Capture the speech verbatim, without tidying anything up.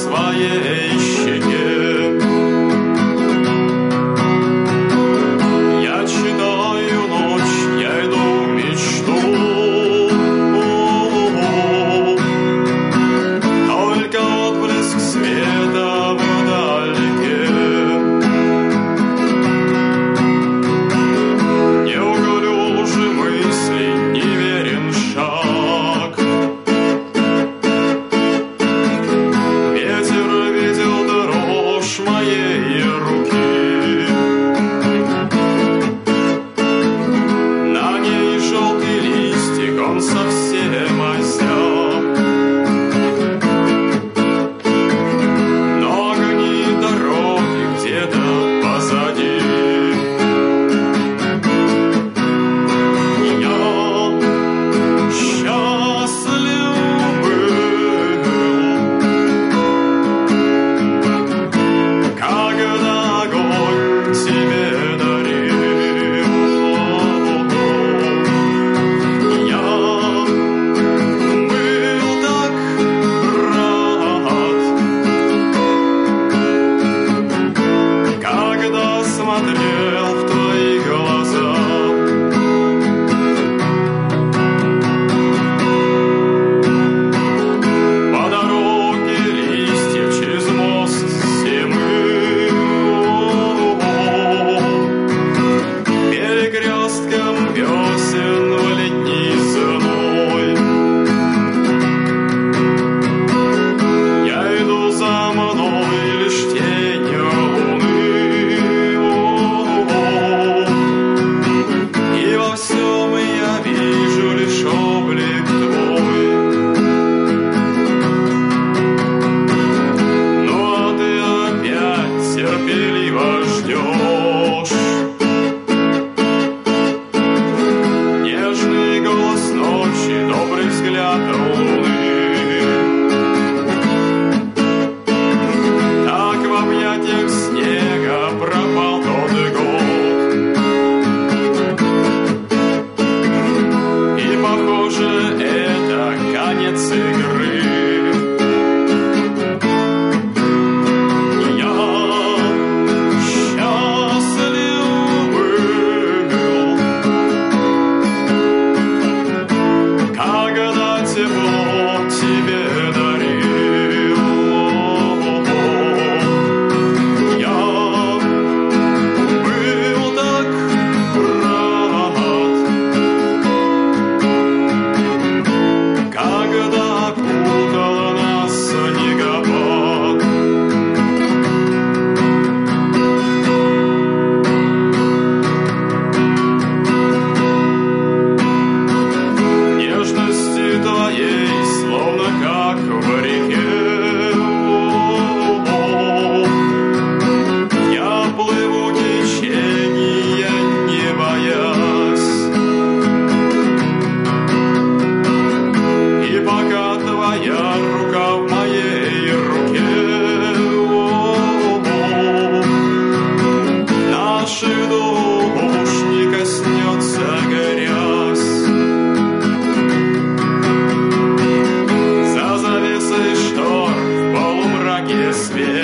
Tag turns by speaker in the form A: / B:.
A: своей щеке. Я читаю ночь, я иду в мечту. Только отблеск света вдалеке. Неуклюжи мысли, неверен шаг. Ветер видел дрожь моей руки. На ней желтый листик, он совсем озяб. Но огни дороги где-то позади. Я счастлив был, когда огонь тебе дарил. Я был так рад, когда смотрел в твои глаза. По дороге листьев через мост зимы, перекрестком весен в летний зной. Я иду за мной лишь тенью луны, и во всем я вижу лишь облик твой. Ну а ты опять терпеливо ждешь. Нежный голос ночи, добрый взгляд луны. Так в объятиях снега пропал тот год. И похоже, это конец игры. Я счастлив был, когда тепло тебе дарил. Я был так рад, когда окутал нас снегопад. Нежности твоей, словно как в реке, я плыву течения, не боясь. И пока твоя рука в моей руке, наших душ не коснется грязь. За завесой штор в полумраке свет.